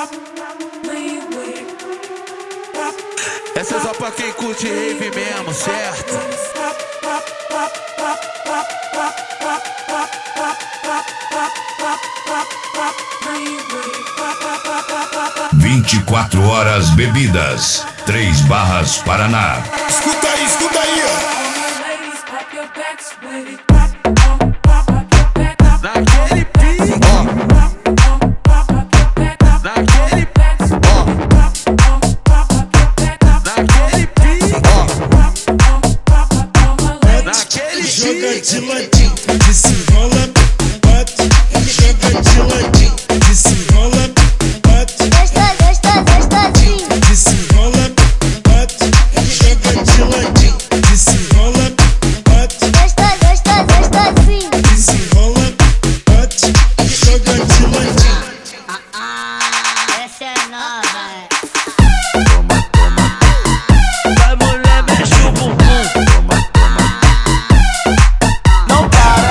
Essa é só pra quem curte rave mesmo, certo? "24 horas bebidas", 3 Barras, Paraná. Escuta aí, ó. Naquele pique, naquele pique, naquele pique, naquele Joga pique. de ladinho, desenrola, bate. Joga de ladinho, desenrola, bate. Desenrola, bate. Joga de ladinho, desenrola, bate. Desenrola, bate. Joga de ladinho. Essa é nova. Vai, mulher, mexe o bumbum. Não para.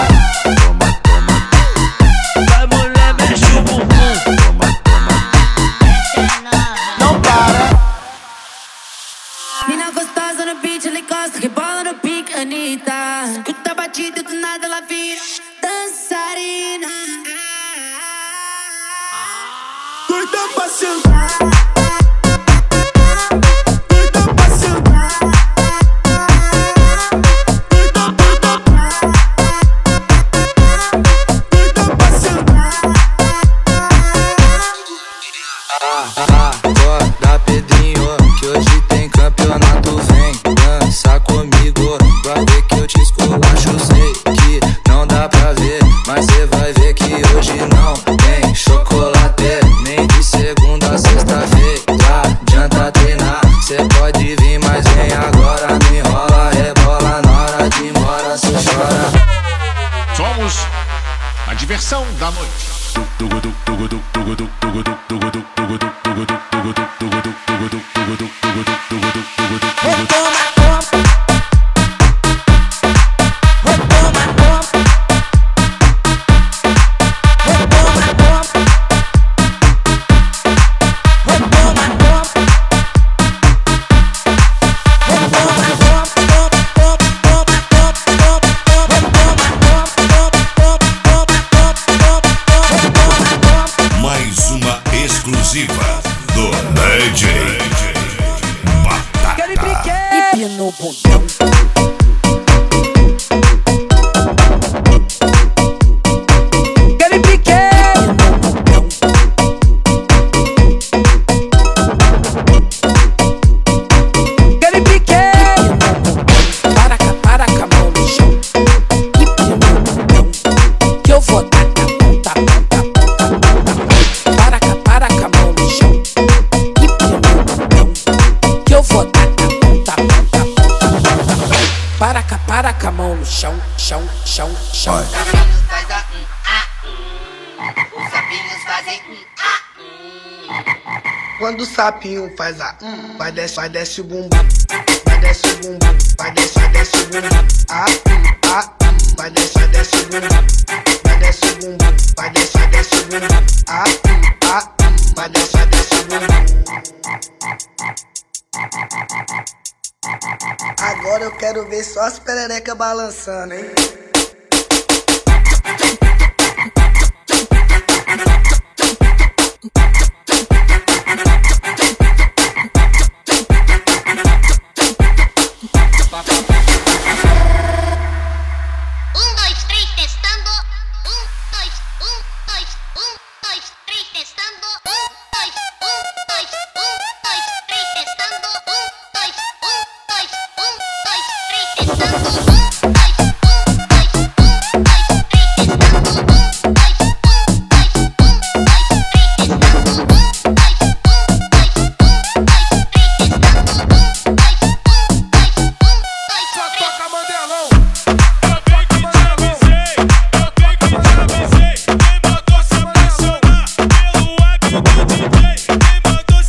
Vai, mulher, mexe o bumbum. Essa é nova. Não para. Mina gostosa no beat, ela encosta, rebola no pique, Anitta. Escuta a batida, do nada ela vira dançarina. Doida pra sentar. Doida pra sentar. Doida pra sentar. Acorda, Pedrinho, que hoje tem campeonato. Vem dançar comigo, vai ver que eu te esculacho. Sei que não dá pra ver, mas cê vai ver que hoje não tem chocolate. Nem de segunda a sexta-feira adianta treinar. Cê pode vir, mas vem agora. Não enrola, rebola, na hora de ir embora cê chora. Somos a diversão da noite. Mais uma exclusiva do DJ Batata. Empina o bundão. Aquele pique. Aquele pique. Para com a mão no chão. Empina o bundão. Que eu vou dar na ponta. Para com a mão no chão. Empina o bundão. Que eu vou dar na ponta. Para com a mão no chão, chão. Os sapinhos fazem Quando o sapinho faz a vai desce o bumbum, vai desce o bumbum, vai desce o bumbum, vai desce o bumbum, vai desce o bumbum, vai desce o bumbum, vai desce o bumbum. Agora eu quero ver só as pererecas balançando, hein?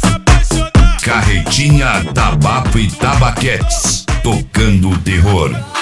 Carretinha, Tabaco e Tabaquetes, tocando o terror.